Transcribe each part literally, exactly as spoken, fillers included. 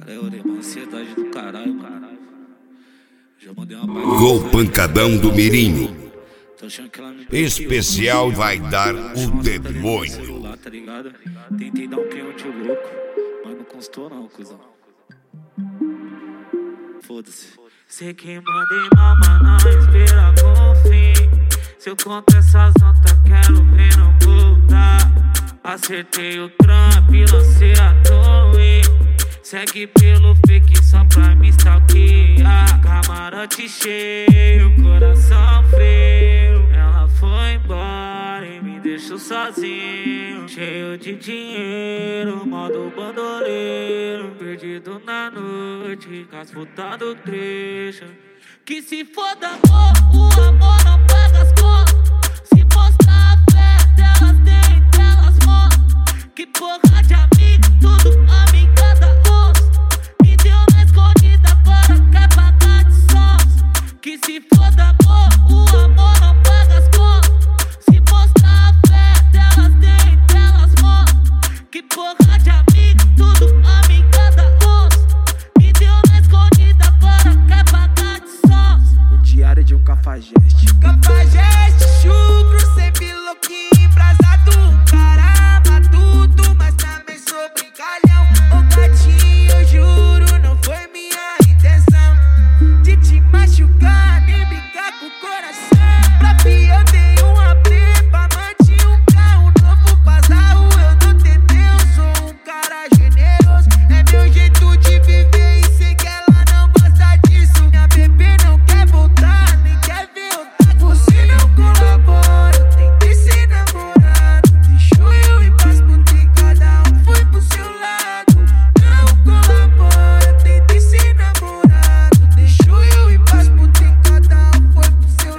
Cara, eu orei uma ansiedade do caralho, mano. Já mandei uma barra. Gol pancadão do Mirinho. Tô achando que ela me Especial vai dar o demônio. celular, tá ligado? Tentei dar um canhão de louco, mas não constou não, cuzão. Foda-se. Sei que mandei mal, mas não espera com fim. Se eu conto essas notas, quero ver não voltar. Acertei o Trump, lancei a torre. Segue pelo fake só pra me stalkear. Camarote cheio, coração frio. Ela foi embora e me deixou sozinho. Cheio de dinheiro, modo bandoleiro. Perdido na noite, com as putas do trecho. Que se foda amor, o amor não paga as contas. Se mostrar a fé delas tem, delas mostram. Que porra de amigo, tudo amiga da onça. Me deu na escondida, agora quer pagar de sons. Que se foda amor, o amor não paga as contas. Se mostrar a fé delas tem, delas mostram. Que porra de amigo, tudo amiga da onça. Me deu na escondida, agora quer pagar de sons. O diário de um cafajeste. Cafajeste, chucro, sempre louquinho, embrasado. Caramba, tudo, mas também sou brincalhão. Ô gatinho, eu juro, não foi minha intenção de te machucar, nem brincar com o coração. Pra fi eu tenho uma prepa, mantinha um carro novo, bazarro, eu não tentei, eu sou um cara generoso. É meu jeito de viver e sei que ela não gosta disso. Minha bebê não quer voltar, nem quer ver eu tá. Você não colabora, eu tentei ser namorado. Deixou eu ir pras putas e cada um foi pro seu lado. Não colabora, eu tentei ser namorado. Deixou eu ir pras putas e cada um foi pro seu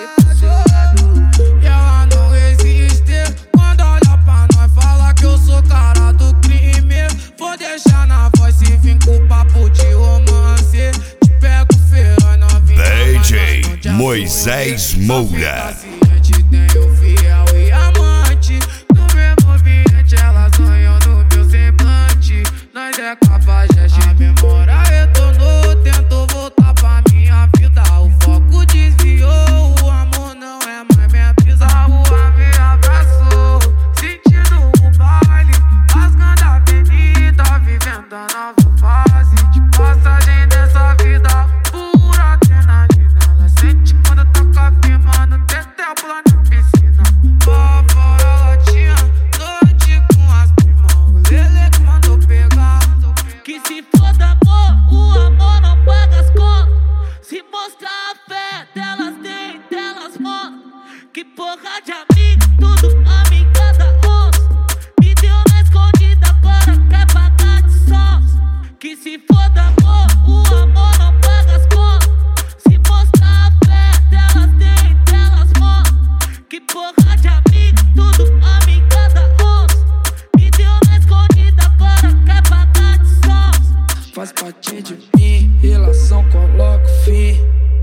lado. E ela não resiste quando olha pra nós, fala que eu sou cara do crime. Vou deixar na voz se vim com papo de romance. Te pego feio, novinha, D J mas não te Moisés Moura. paciente, tenho fiel e amante. No mesmo ambiente, ela sonhou no meu semblante. Nós é cafajeste, a memória retornou. Tentou voltar pra minha vida, o foco desviou. O amor não é mais minha brisa, a rua me abraçou. Sentindo o baile, rasgando a avenida, vivendo a nova fase de passagem dessa vida. Pura adrenalina, ela sente quando toca firmando. Tem tempo lá na piscina. Lá fora ela tinha noite com as primas. O Lele que mandou pegar. Que se foda amor, o amor não paga as contas. Se mostrar a fé delas tem, delas mostram. Que porra de amigo, tudo amiga da onça. Me deu na escondida, agora quer pagar de sons. Que se foda amor, o amor não paga as contas. Se mostrar a fé delas tem, delas mostram. Que porra de amigo, tudo amiga da onça. Me deu na escondida, agora quer pagar de sons. Faz parte de mim, relação coloca fim.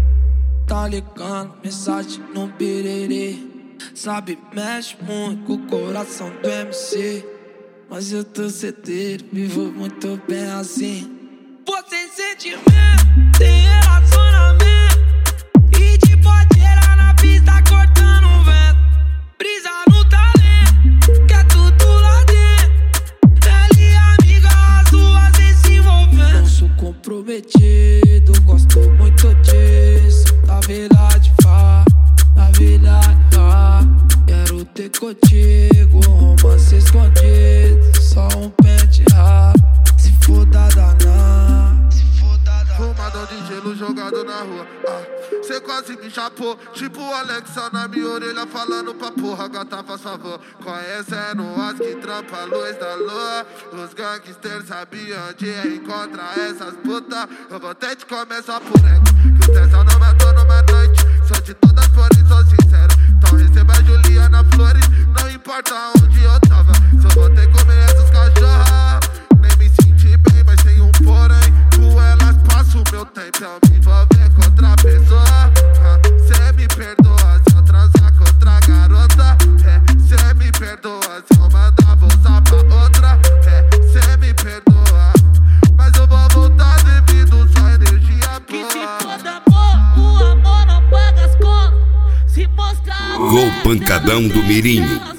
Tá ligando, mensagem no birerê. Sabe, mexe muito com o coração do M C. Mas eu tô certeiro, vivo muito bem assim. Você sentimento, tem relacionamento. E de podeira na pista cortando o vento. Brisa no talento, que é tudo lá dentro. Ela e amiga, as duas em se envolvendo. Não sou comprometido, gosto muito disso. Na verdade, vá, na verdade, vá. Quero ter contigo, romance escondido. Só um pente raro, se foda danar. Fumadão de gelo jogado na rua. Ah, cê quase me chapou. Tipo o Alexa na minha orelha falando pra porra. Gata, faz favor. Conhecendo as que trampa a luz da lua. Os gangsters sabiam onde encontrar essas putas. Eu vou até te comer só por ego. Que o tesão não matou numa noite. Sou de todas flores, sou sincero. Então receba a Juliana Flores. Não importa onde eu tava. Só vou ter que comer essas cachorras. Nem me senti bem, mas tem um porém. Com elas passo o meu tempo. Eu me envolver com outra pessoa. ah, Cê me perdoa se eu transar com outra garota. É, cê me perdoa se eu mandar bolsa pra outra. É, cê me perdoa, mas eu vou voltar. Chegou o pancadão do Mirinho.